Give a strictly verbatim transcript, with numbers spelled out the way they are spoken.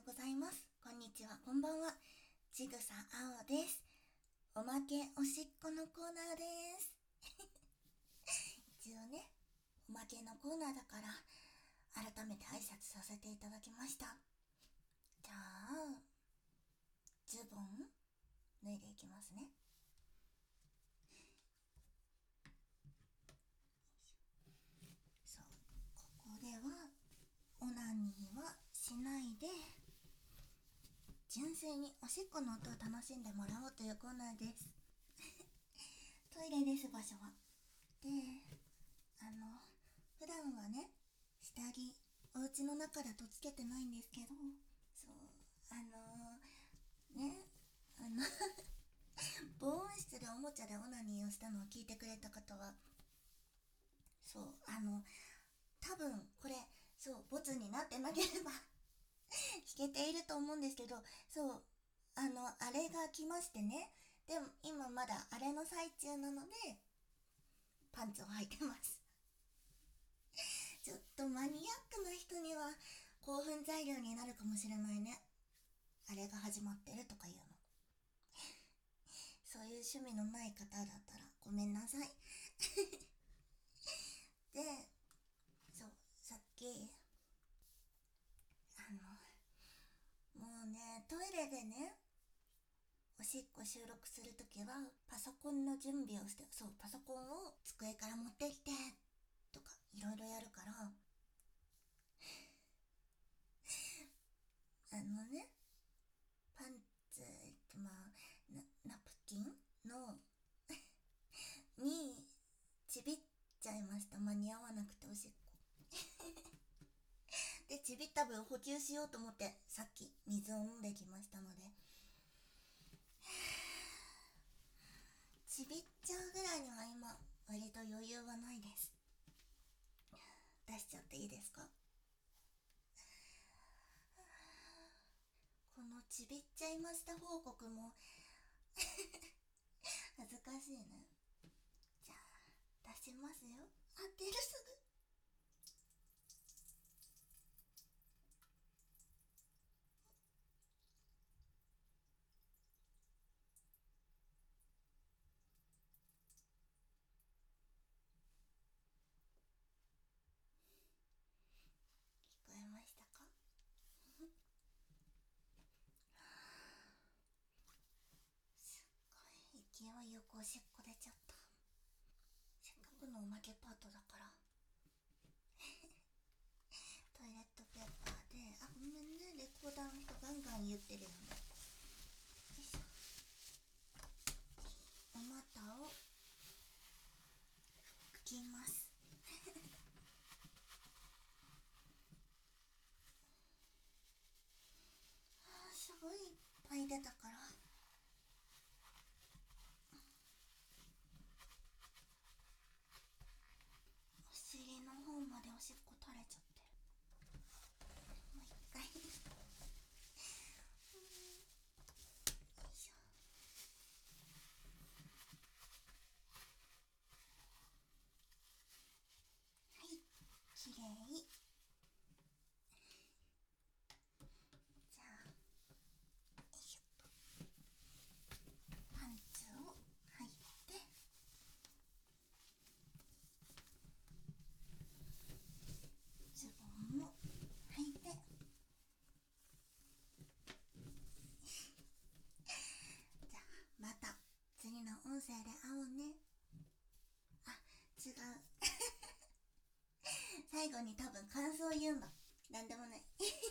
ようございます。こんにちは、こんばんは。ちぐさあおです。おまけおしっこのコーナーです。一応ね、おまけのコーナーだから改めて挨拶させていただきました。じゃあズボン脱いでいきますね。そう、ここではオナニーはしないで純粋におしっこの音を楽しんでもらおうというコーナーです。トイレです、場所は。で、あの普段はね、下着お家の中だとつけてないんですけど、そうあのー、ねあの防音室でおもちゃでオナニーをしたのを聞いてくれた方は、そうあの多分これ、そうボツになってなければ聞けていると思うんですけど、そうあのあれが来ましてね。でも今まだあれの最中なのでパンツを履いてます。ちょっとマニアックな人には興奮材料になるかもしれないね。あれが始まってるとかいうの。そういう趣味のない方だったらごめんなさい。で、そうさっきあのもうね、トイレでねおしっこ収録するときはパソコンの準備をして、そうパソコンを机から持ってきてとかいろいろやるから、あのね、パンツ、まあナナプキンのにちびっちゃいました。間に合わなくておしっこでちびった分補給しようと思ってさっき水を飲んできましたので、ちびっちゃうぐらいには今割と余裕はないです。出しちゃっていいですか？このちびっちゃいました報告も恥ずかしいね。じゃあ出しますよ。あ、出る、すぐ。聞こえましたか？すっごい勢いよくおしっこ出ちゃった。せっかくのおまけパートだからトイレットペーパーで、あ、ごめんね、レコーダーの人ガンガン言ってるよね。よいしょ。お股を拭きますあー、すごいいっぱい出たから、お尻の方までおしっこ垂れちゃってる。もう一回よいしょ。はい、きれい。じゃあ、よいしょっと。パンツを履いて、ズボンも履いて、じゃあまた次の音声で会おうね。あ、違う最後に多分感想言うんだ。なんでもない